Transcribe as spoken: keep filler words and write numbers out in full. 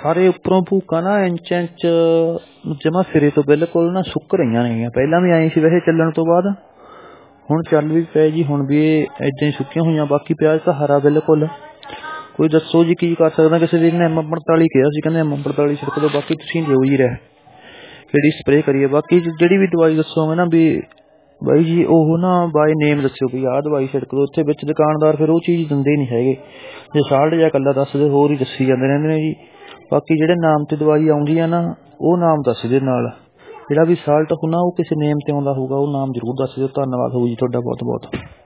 ਸਾਰੇ ਉੱਪਰੋਂ ਭੂਕਾਂ ਨਾ ਇੰਚ ਇੰਚ ਜਮਾ ਸਿਰੇ ਤੋਂ ਬਿਲਕੁਲ ਨਾ ਸੁੱਕ ਰਹੀਆਂ ਨੇਗੀਆਂ। ਪਹਿਲਾਂ ਵੀ ਆਈ ਸੀ ਵੈਸੇ ਚੱਲਣ ਤੋਂ ਬਾਅਦ, ਹੁਣ ਚੱਲ ਵੀ ਪਏ ਜੀ, ਹੁਣ ਵੀ ਇਹ ਇੱਦਾਂ ਹੀ ਸੁੱਕੀਆਂ ਹੋਈਆਂ। ਬਾਕੀ ਪਿਆਜ਼ ਤਾਂ ਹਰਾ ਬਿਲਕੁਲ। ਕੋਈ ਦੱਸੋ ਜੀ ਕੀ ਕਰ ਸਕਦਾ। ਕਿਸੇ ਵੀਰ ਨੇ ਐਮ ਪੰਤਾਲੀ ਕਿਹਾ ਸੀ, ਕਹਿੰਦੇ ਐਮ ਪੰਤਾਲੀ ਛਿੜਕ ਦਿਓ। ਬਾਕੀ ਤੁਸੀਂ ਦਿਓ ਜੀ ਰਹਿ ਕਿਹੜੀ ਸਪਰੇਅ ਕਰੀਏ। ਬਾਕੀ ਜਿਹੜੀ ਵੀ ਦਵਾਈ ਦੱਸੋਗੇ ਨਾ ਵੀ ਬਾਈ ਜੀ ਉਹ ਨਾ ਬਾਏ ਨੇਮ ਦੱਸਿਓ ਵੀ ਆਹ ਦਵਾਈ ਛਿੜਕ ਦਿਓ। ਉੱਥੇ ਵਿੱਚ ਦੁਕਾਨਦਾਰ ਫਿਰ ਉਹ ਚੀਜ਼ ਦਿੰਦੇ ਨਹੀਂ ਹੈਗੇ। ਜੇ ਸਾਲਟ ਜਾਂ ਇਕੱਲਾ ਦੱਸਦੇ ਹੋਰ ਹੀ ਦੱਸੀ ਜਾਂਦੇ ਰਹਿੰਦੇ ਨੇ ਜੀ। ਬਾਕੀ ਜਿਹੜੇ ਨਾਮ 'ਤੇ ਦਵਾਈ ਆਉਂਦੀ ਆ ਨਾ ਉਹ ਨਾਮ ਦੱਸ ਦਿਓ ਨਾਲ। ਜਿਹੜਾ ਵੀ ਸਾਲਟ ਹੋਣਾ ਉਹ ਕਿਸੇ ਨੇਮ 'ਤੇ ਆਉਂਦਾ ਹੋਊਗਾ ਉਹ ਨਾਮ ਜ਼ਰੂਰ ਦੱਸ ਦਿਓ। ਧੰਨਵਾਦ ਹੋਊ ਜੀ ਤੁਹਾਡਾ ਬਹੁਤ ਬਹੁਤ।